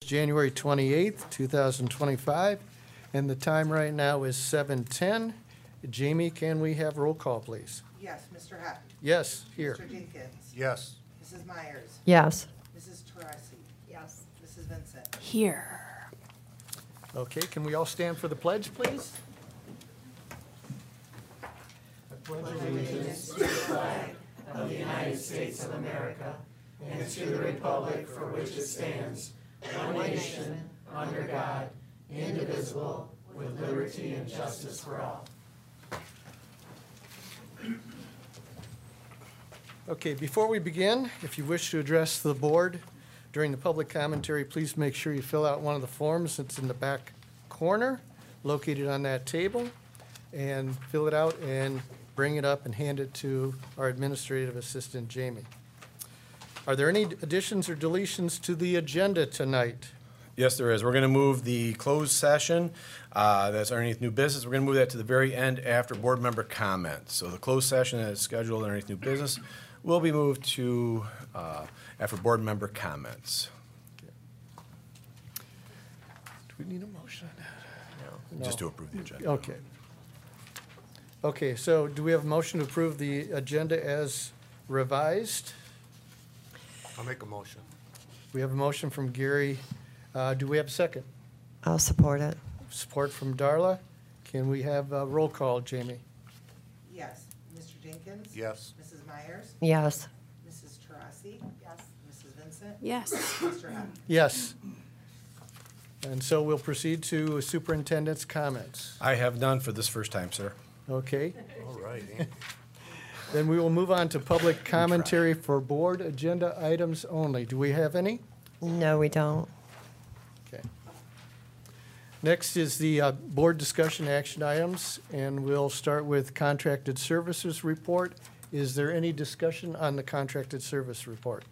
January 28th, 2025, and the time right now is 7:10. Jamie, can we have roll call, please? Yes, Mr. Heck. Yes, here. Mr. Jenkins. Yes. Mrs. Myers. Yes. Mrs. Teresi. Yes. Mrs. Vincent. Here. Okay, can we all stand for the pledge, please? Okay, before we begin, if you wish to address the board during the public commentary, please make sure you fill out one of the forms that's in the back corner, located on that table, and fill it out and bring it up and hand it to our administrative assistant, Jamie. Are there any additions or deletions to the agenda tonight? Yes, there is. We're going to move the closed session that's underneath new business. We're going to move that to the very end after board member comments. So the closed session that is scheduled underneath new business will be moved to after board member comments. Do we need a motion on that? No. Just to approve the agenda. Okay. Okay, so do we have a motion to approve the agenda as revised? I'll make a motion. We have a motion from Gary. Do we have a second? I'll support it. Support from Darla. Can we have a roll call, Jamie? Yes, Mr. Jenkins. Yes. Mrs. Myers. Yes. Mrs. Teresi. Yes. Mrs. Vincent. Yes. Mr. Heck. Yes. And so we'll proceed to superintendent's comments. I have none for this first time, sir. Okay, All right. Andy. then we will move on to public commentary for board agenda items only. Do we have any? No, we don't. Okay. Next is the board discussion action items, and we'll start with contracted services report. Is there any discussion on the contracted service report?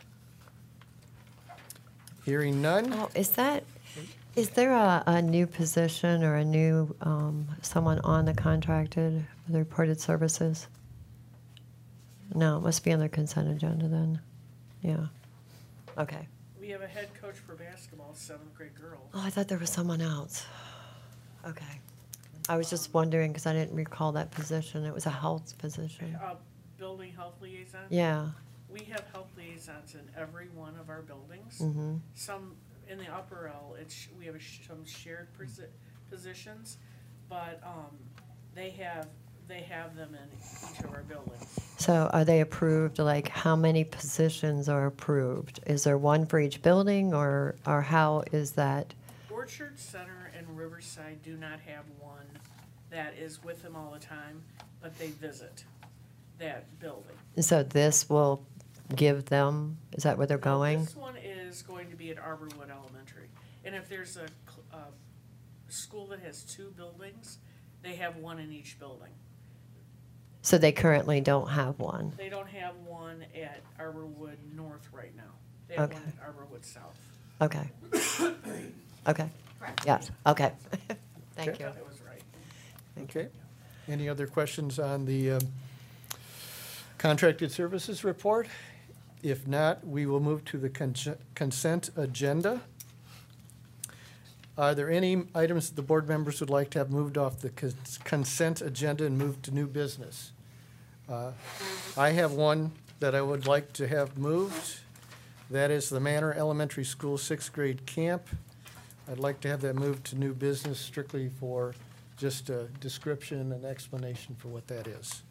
Hearing none? Oh, is there a new position or a new, someone on the contracted, the reported services? No, it must be on the consent agenda then. Yeah. Okay. We have a head coach for basketball, seventh grade girls. Oh, I thought there was someone else. Okay. I was just wondering because I didn't recall that position. It was a health position. Building health liaison. Yeah. We have health liaisons in every one of our buildings. Mm-hmm. Some in the upper L, we have some shared positions, but they have them in each of our buildings. So are they approved? Like how many positions are approved? Is there one for each building or how is that? Orchard Center and Riverside do not have one that is with them all the time, but they visit that building. So this will give them, is that where they're going? This one is going to be at Arborwood Elementary. And if there's a school that has two buildings, they have one in each building. So they currently don't have one. They don't have one at Arborwood North right now. They have one Okay. at Arborwood South. Okay. Okay. Correct. Yes, okay. Thank Okay. you. That was right. Okay. Any other questions on the contracted services report? If not, we will move to the consent agenda. Are there any items that the board members would like to have moved off the consent agenda and moved to new business? I have one that I would like to have moved. That is the Manor Elementary School sixth grade camp. I'd like to have that moved to new business strictly for just a description and explanation for what that is.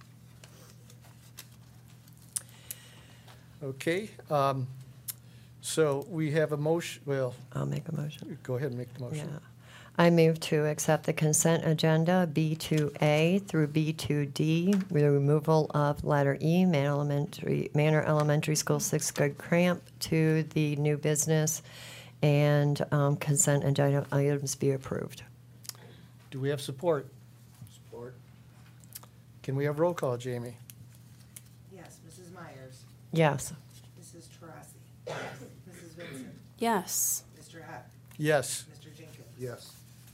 Okay, so we have a motion, well, I'll make a motion. go ahead and make the Yeah. motion. I move to accept the consent agenda B2A through B2D with the removal of letter E, Manor Elementary School sixth grade camp to the new business and consent agenda items be approved. Do we have support? Support. Can we have roll call, Jamie? Yes, Mrs. Myers. Yes. Mrs. Teresi. Yes. Mrs. Vincent. Yes. Mr. Heck. Yes, Mr. Jenkins. Yes.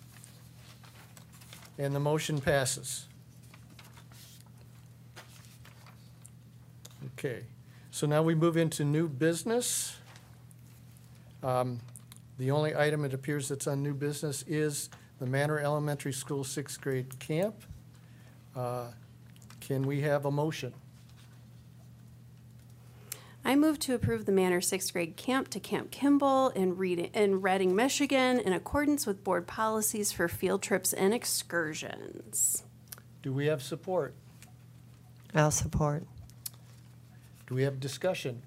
and the motion passes. Okay, so now we move into new business. The only item it appears that's on new business is the Manor Elementary School sixth grade camp. Can we have a motion? I move to approve the Manor sixth grade camp to Camp Kimball in Reading, Michigan, in accordance with board policies for field trips and excursions. Do we have support? I'll support. Do we have discussion?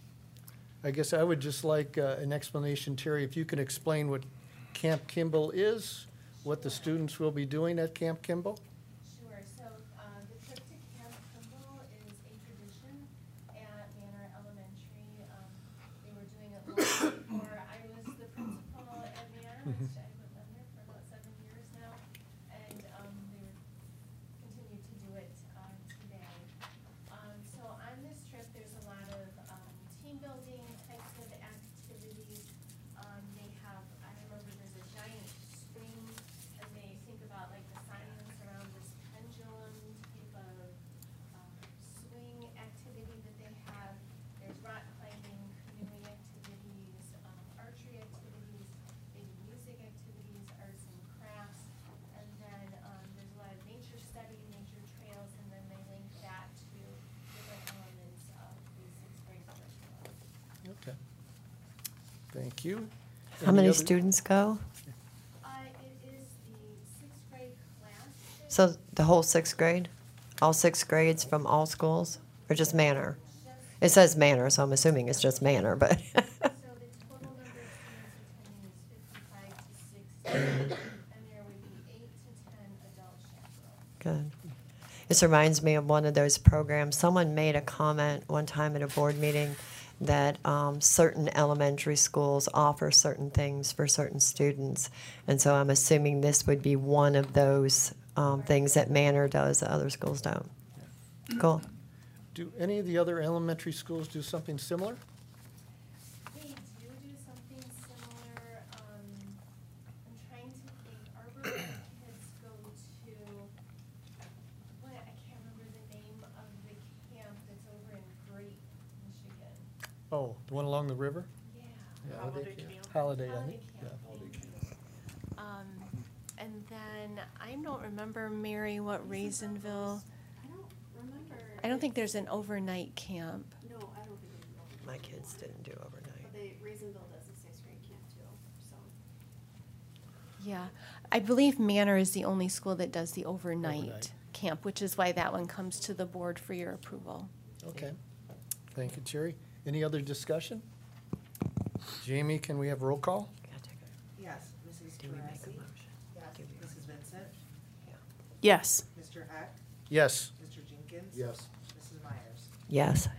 I guess I would just like an explanation, Terry, if you can explain what Camp Kimball is, what the students will be doing at Camp Kimball? Sure, so the trip to Camp Kimball is a tradition at Manor Elementary. They were doing it long before I was the principal at Manor, which I've been there for about 7 years now. And they continue to do it today. So on this trip, there's a lot of team building types of activities. They have, I remember there's a giant swing, and they think about like the science around this pendulum type of swing activity that they have. There's rock climbing, canoeing activities, archery activities, they do music activities, arts and crafts, and then there's a lot of nature study, nature trails, and then they link that to different elements of the sixth grade curriculum. Okay. Thank you. How Any many other- students go? It is the sixth grade class. So the whole sixth grade? All sixth grades from all schools? Or just Manor? It says Manor, so I'm assuming it's just Manor, but. So the total number of students attending is 55 to 60, and there would be 8 to 10 adult chaperones. Good. This reminds me of one of those programs. Someone made a comment one time at a board meeting that certain elementary schools offer certain things for certain students. And so I'm assuming this would be one of those things that Manor does that other schools don't. Cool. Do any of the other elementary schools do something similar? They do something similar. I'm trying to think. Arbor kids go to, what, I can't remember the name of the camp that's over in Great, Michigan. Oh, the one along the river? Yeah. Yeah, Holiday they- camp. Holiday, I Holiday think. camp. Yeah. And then I don't remember, Mary, what Raisinville. I don't remember. I don't think there's an overnight camp. No, I don't think it's My kids didn't do overnight. But Raisinville does a sixth grade camp too, so. Yeah, I believe Manor is the only school that does the Overnight. overnight camp, which is why that one comes to the board for your approval. Okay. Thank you, Terry. Any other discussion? Jamie, can we have roll call? Yes, Mrs. Do we make a Teresi? motion? Yes. Mrs. Vincent? Yes. Mr. Heck? Yes. Mr. Jenkins? Yes. Mrs. Myers? Yes.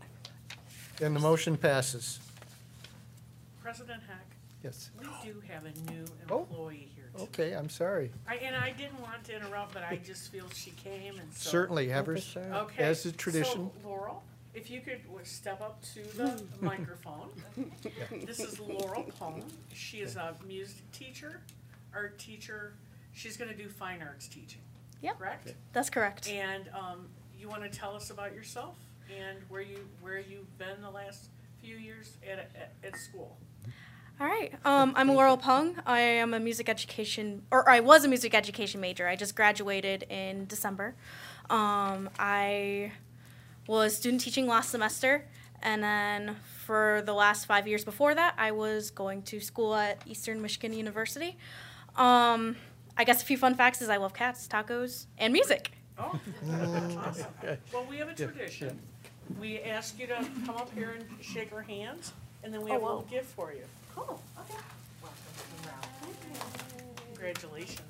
And the motion passes. President Heck, Yes. we do have a new Oh, employee here tonight. Okay, I'm sorry. And I didn't want to interrupt, but I just feel she came and so. Certainly, have Oh, her, for sure. Okay. as is tradition. So Laurel, if you could step up to the microphone. This is Laurel Pone. She is a music teacher, art teacher. She's gonna do fine arts teaching. Yep. Correct? That's correct. And you wanna tell us about yourself and where you've been the last few years at school? All right. I'm Laurel Pung. I am a music education, or I was a music education major. I just graduated in December. I was student teaching last semester, and then for the last 5 years before that, I was going to school at Eastern Michigan University. I guess a few fun facts is I love cats, tacos, and music. Oh, awesome. Well, we have a tradition. We ask you to come up here and shake our hands, and then we have a little gift for you. Cool, okay. Congratulations.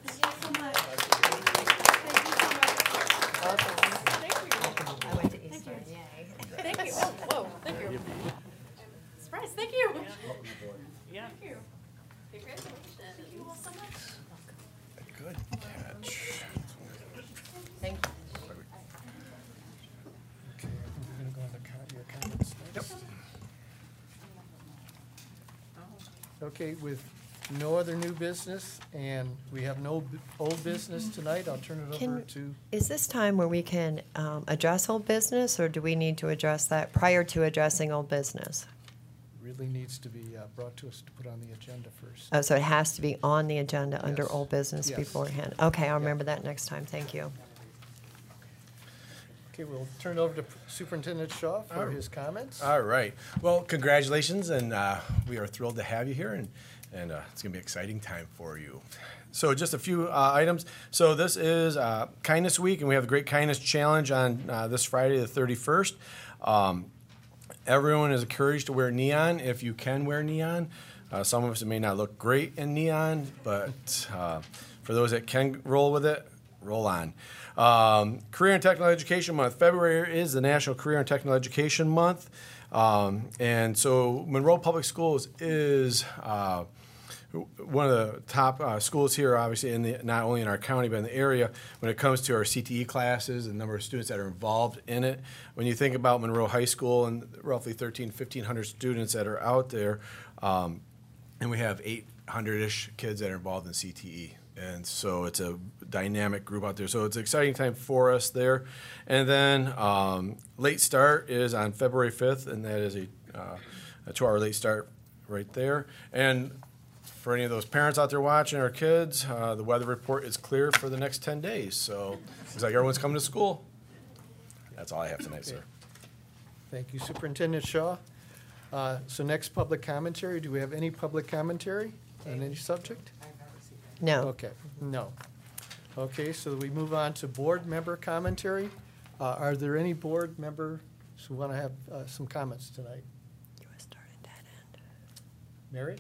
I went to Eastern, yay. Thank you. Oh, whoa, thank you. Surprise, thank you. Yeah. Thank you. Congratulations. Thank you all so much. Good catch. Thank you. We're gonna go into your comments next. Okay, with no other new business, and we have no old business tonight, I'll turn it over Can- to, Is this time where we can address old business, or do we need to address that prior to addressing old business? really needs to be brought to us to put on the agenda first. Oh, so it has to be on the agenda under Yes. old business Yes. beforehand. Okay, I'll remember that next time. Thank you. Okay, we'll turn it over to Superintendent Shaw for his comments. All right. Well, congratulations, and we are thrilled to have you here, and it's going to be an exciting time for you. So just a few items. So this is Kindness Week, and we have the Great Kindness Challenge on this Friday, the 31st. Everyone is encouraged to wear neon if you can wear neon. Some of us, it may not look great in neon, but for those that can roll with it, roll on. Career and Technical Education Month. February is the National Career and Technical Education Month. And so Monroe Public Schools is one of the top schools here, obviously, not only in our county, but in the area when it comes to our CTE classes and the number of students that are involved in it. When you think about Monroe High School and roughly 1,500 students that are out there, and we have 800-ish kids that are involved in CTE. And so it's a dynamic group out there. So it's an exciting time for us there. And then late start is on February 5th, and that is a 2-hour late start right there. And for any of those parents out there watching our kids, the weather report is clear for the next 10 days. So looks like everyone's coming to school. That's all I have tonight, sir. Thank you, Superintendent Shaw. So next, public commentary. Do we have any public commentary on any subject? I've not received it. No. Okay, no. Okay, so we move on to board member commentary. Are there any board members who want to have some comments tonight? You want to start at that end? Mary?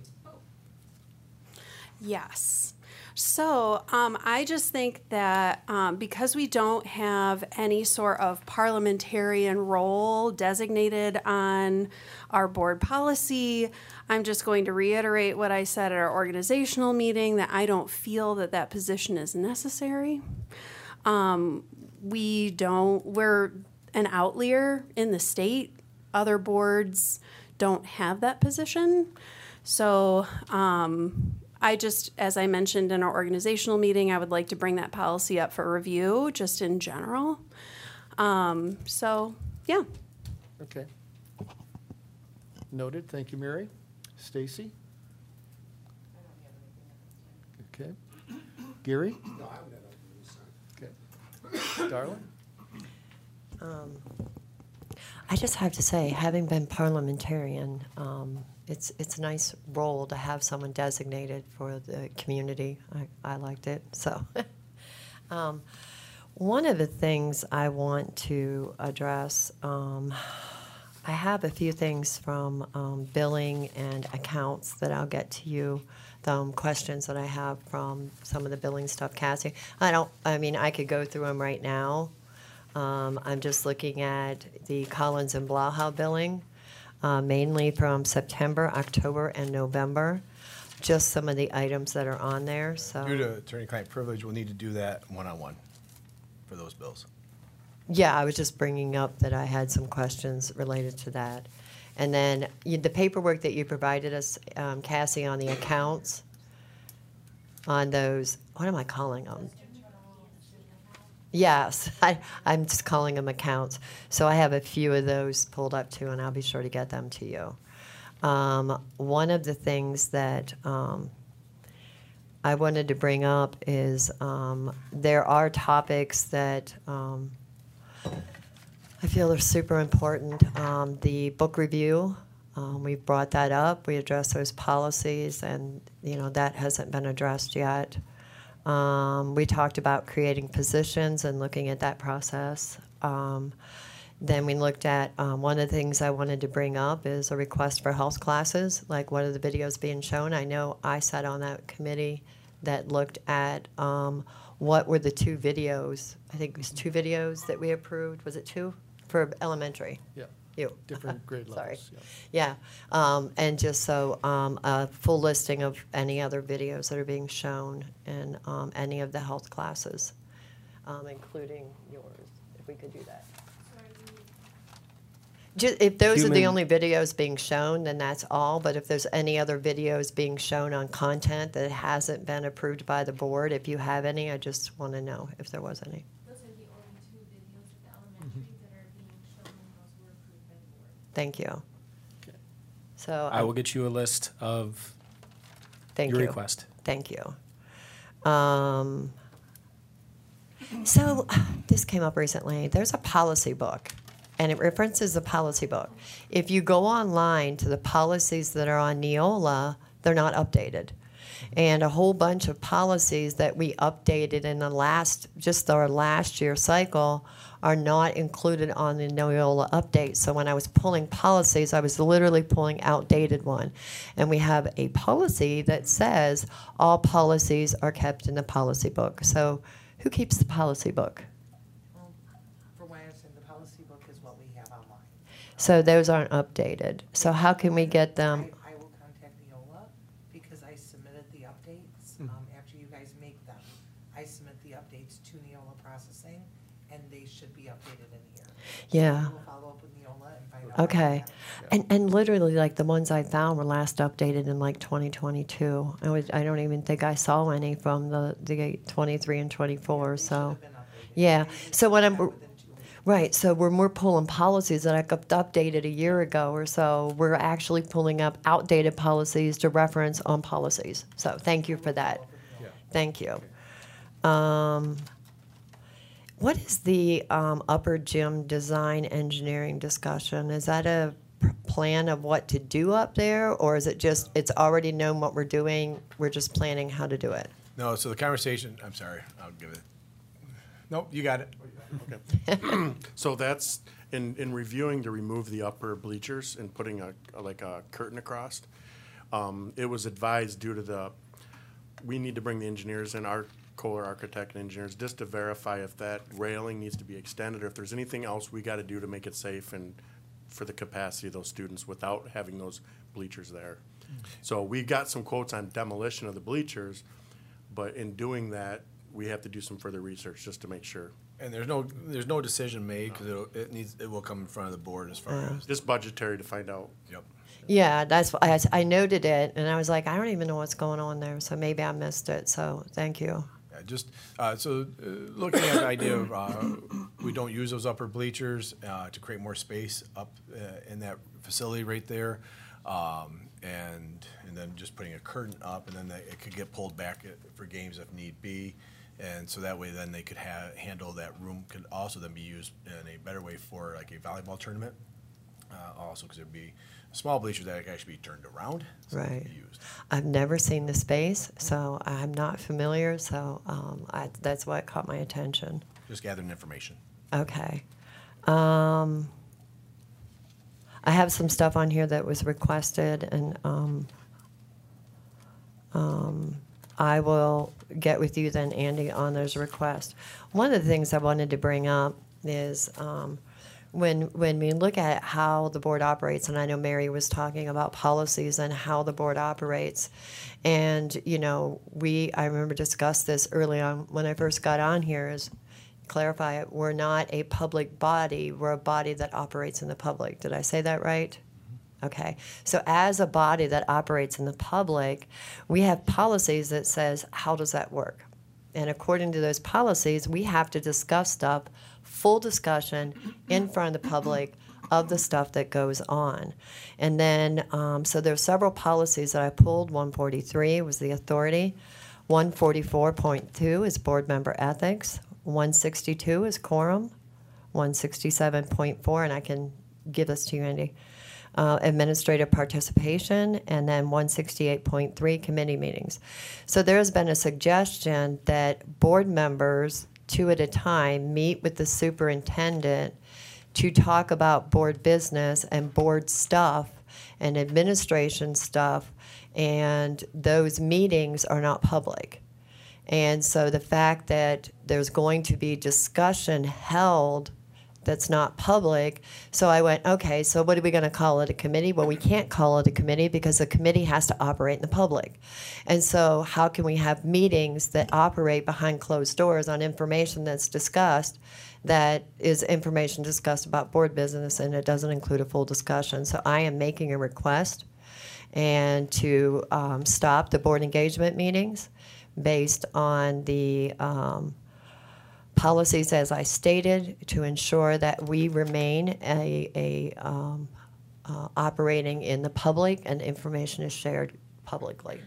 Yes. So I just think that because we don't have any sort of parliamentarian role designated on our board policy, I'm just going to reiterate what I said at our organizational meeting, that I don't feel that that position is necessary. We're an outlier in the state. Other boards don't have that position. So I just, as I mentioned in our organizational meeting, I would like to bring that policy up for review, just in general. So, yeah. Okay. Noted, thank you, Mary. Stacy? Okay. Gary? No, I haven't had anything to say. Okay. Darla? I just have to say, having been parliamentarian, it's a nice role to have someone designated for the community. I liked it. So, one of the things I want to address, I have a few things from billing and accounts that I'll get to you. Questions that I have from some of the billing stuff, Cassie. I could go through them right now. I'm just looking at the Collins and Blauhau billing, mainly from September, October, and November. Just some of the items that are on there. So Due to attorney-client privilege, we'll need to do that one-on-one for those bills. yeah, I was just bringing up that I had some questions related to that. And then the paperwork that you provided us, Cassie, on the accounts, on those, what am I calling them? Yes, I'm just calling them accounts. So I have a few of those pulled up too, and I'll be sure to get them to you. One of the things that I wanted to bring up is there are topics that I feel are super important. The book review, we brought that up. We addressed those policies, and that hasn't been addressed yet. We talked about creating positions and looking at that process. Then we looked at one of the things I wanted to bring up is a request for health classes, like what are the videos being shown. I know I sat on that committee that looked at what were the 2 videos. I think it was 2 videos that we approved. Was it 2? For elementary. Yeah, You. different grade Sorry. levels. Yeah. Yeah, and just so a full listing of any other videos that are being shown in any of the health classes, including yours, if we could do that. If those are the only videos being shown, then that's all. But if there's any other videos being shown on content that hasn't been approved by the board, if you have any, I just want to know if there was any. Those are the only 2 videos at the elementary that are being shown, and those were approved by the board. Thank you. Okay. So I will get you a list of thank your you. request. Thank you. So this came up recently. There's a policy book, and it references the policy book. If you go online to the policies that are on Neola, they're not updated. And a whole bunch of policies that we updated in our last year cycle are not included on the Neola update. So when I was pulling policies, I was literally pulling outdated one. And we have a policy that says all policies are kept in the policy book. So who keeps the policy book? Well, for what I understand, the policy book is what we have online. So those aren't updated. So how can we get them? I will contact Neola because I submitted the updates, after you guys make them. I submit the updates to Neola Processing, and they should be updated in here. Yeah. So we'll follow up with Neola and find out. where Okay. they're at. And literally, like, the ones I found were last updated in, like, 2022. I don't even think I saw any from the 23 and 24, so. Been updated. Yeah, so when I'm, Within 2 weeks. right, so when we're pulling policies that I got updated a year ago or so, we're actually pulling up outdated policies to reference on policies. So thank you for that. Thank you. What is the upper gym design engineering discussion? Is that a plan of what to do up there, or is it just, it's already known what we're doing, we're just planning how to do it? No, so the conversation, I'm sorry, I'll give it. Nope, you got it. Okay. So that's, in reviewing to remove the upper bleachers and putting a curtain across, it was advised due to we need to bring the engineers in, our Kohler architect and engineers, just to verify if that railing needs to be extended or if there's anything else we got to do to make it safe and for the capacity of those students without having those bleachers there. So we got some quotes on demolition of the bleachers, but in doing that, we have to do some further research just to make sure. And there's no decision made because it will come in front of the board as far as, Just budgetary to find out. yep. Yeah, that's I noted it, and I was like, I don't even know what's going on there, so maybe I missed it. So thank you. Yeah, just, looking at the idea of, we don't use those upper bleachers, to create more space up, in that facility right there. And then just putting a curtain up, and then it could get pulled back for games if need be. And so that way then they could handle that room, could also then be used in a better way for like a volleyball tournament. Also, because there'd be small bleachers that could actually be turned around. So they could Right. be used. I've never seen the space, so I'm not familiar. So that's what caught my attention. Just gathering information. Okay. I have some stuff on here that was requested, and I will get with you then, Andy, on those requests. One of the things I wanted to bring up is when we look at how the board operates, and I know Mary was talking about policies and how the board operates, and I remember discussed this early on when I first got on here, is clarify it, we're not a public body, we're a body that operates in the public. Did I say that right? Okay, so as a body that operates in the public, we have policies that says, how does that work? And according to those policies, we have to discuss stuff, full discussion in front of the public of the stuff that goes on. And then, so there's several policies that I pulled. 143 was the authority. 144.2 is board member ethics. 162 is quorum. 167.4, and I can give this to you, Andy. Administrative participation, and then 168.3 committee meetings. So there's been a suggestion that board members, 2 at a time, meet with the superintendent to talk about board business and board stuff and administration stuff, and those meetings are not public. And so the fact that there's going to be discussion held that's not public, so I went, okay, so what are we going to call it, a committee? Well, we can't call it a committee because the committee has to operate in the public. And so how can we have meetings that operate behind closed doors on information that's discussed, that is information discussed about board business, and it doesn't include a full discussion? So I am making a request and to stop the board engagement meetings based on the policies as I stated, to ensure that we remain a operating in the public and information is shared publicly.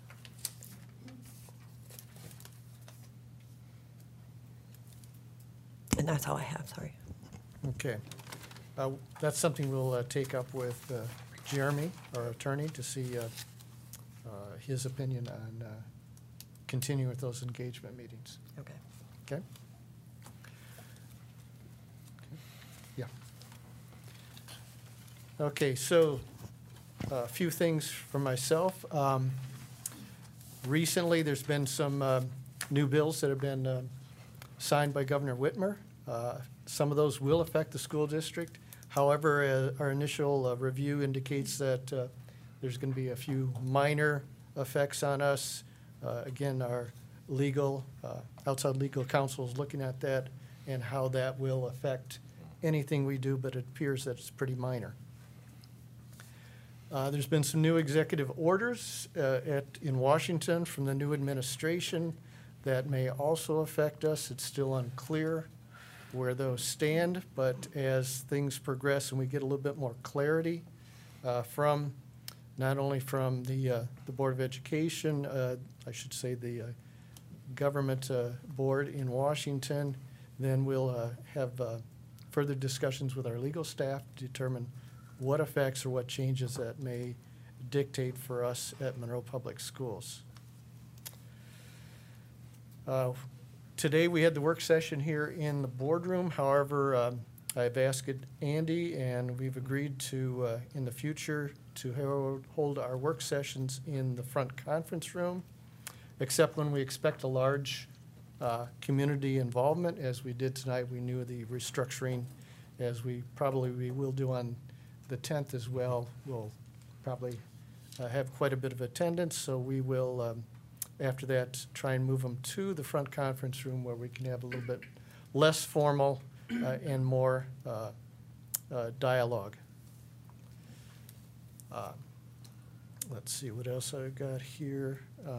And that's all I have, sorry. Okay. That's something we'll take up with Jeremy, our attorney, to see his opinion on continuing with those engagement meetings. Okay. Okay? Yeah. Okay, so a few things for myself. Recently, there's been some new bills that have been signed by Governor Whitmer. Some of those will affect the school district. However, our initial review indicates that there's going to be a few minor effects on us. Again, our legal, outside legal counsel is looking at that and how that will affect anything we do, but it appears that it's pretty minor. There's been some new executive orders in Washington from the new administration that may also affect us. It's still unclear where those stand, but as things progress and we get a little bit more clarity from, not only from the Board of Education, I should say the government board in Washington, then we'll have further discussions with our legal staff to determine what effects or what changes that may dictate for us at Monroe Public Schools. Today, we had the work session here in the boardroom. However, I've asked Andy, and we've agreed to, in the future, to hold our work sessions in the front conference room, except when we expect a large community involvement, as we did tonight. We knew the restructuring, as we will do on the 10th as well. We'll probably have quite a bit of attendance, so we will after that, try and move them to the front conference room where we can have a little bit less formal and more dialogue. Let's see what else I've got here.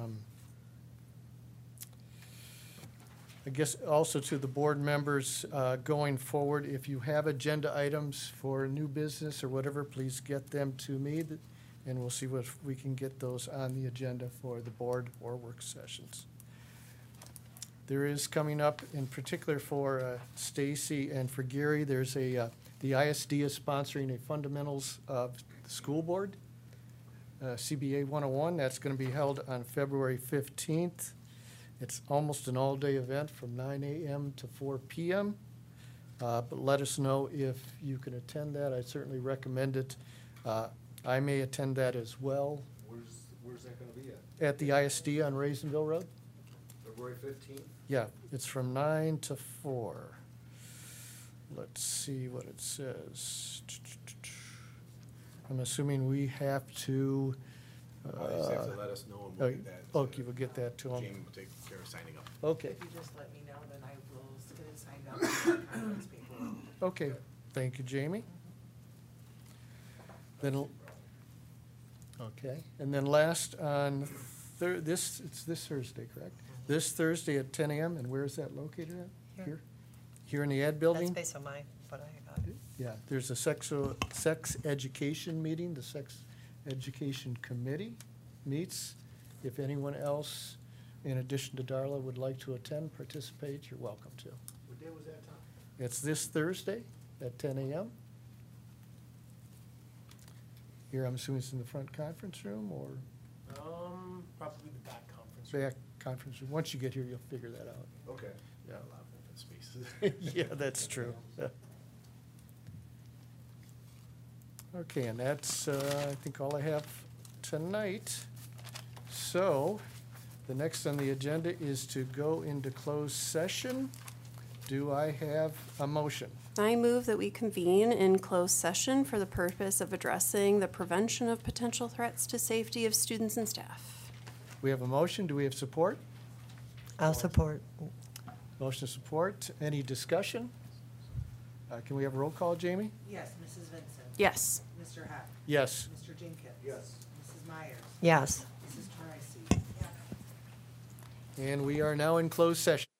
I guess also to the board members going forward, if you have agenda items for new business or whatever, please get them to me. And we'll see if we can get those on the agenda for the board or work sessions. There is coming up, in particular for Stacy and for Gary, there's the ISD is sponsoring a Fundamentals of the School Board, CBA 101. That's going to be held on February 15th. It's almost an all-day event from 9 a.m. to 4 p.m. But let us know if you can attend that. I certainly recommend it. I may attend that as well. Where's that gonna be at? At the ISD on Raisinville Road? February 15th? Yeah, it's from 9 to 4. Let's see what it says. I'm assuming we have to. You just have to let us know and we'll get that. Okay, we'll get that to them. Jamie will take care of signing up. Okay, If you just let me know, then I will get it signed up and conference paperwork. okay. Thank you, Jamie. Then, okay, and then last on it's this Thursday, correct? This Thursday at 10 a.m. And where is that located at? Here? Here in the Ed Building? That's based on what I got. Yeah, there's a sex education meeting. The Sex Education Committee meets. If anyone else, in addition to Darla, would like to attend, participate, you're welcome to. What day was that, Tom? It's this Thursday at 10 a.m. Here, I'm assuming it's in the front conference room or Probably the back conference room. back conference room. Once you get here, you'll figure that out. Okay. Yeah. A lot of open spaces. Yeah, that's true. Okay, and that's, I think, all I have tonight. So, the next on the agenda is to go into closed session. Do I have a motion? I move that we convene in closed session for the purpose of addressing the prevention of potential threats to safety of students and staff. We have a motion. Do we have support? I'll support. Motion support. Any discussion? Can we have a roll call, Jamie? Yes, Mrs. Vincent. Yes. Mr. Heck. Yes. Mr. Jenkins. Yes. Mrs. Myers. Yes. Mrs. Teresi. And we are now in closed session.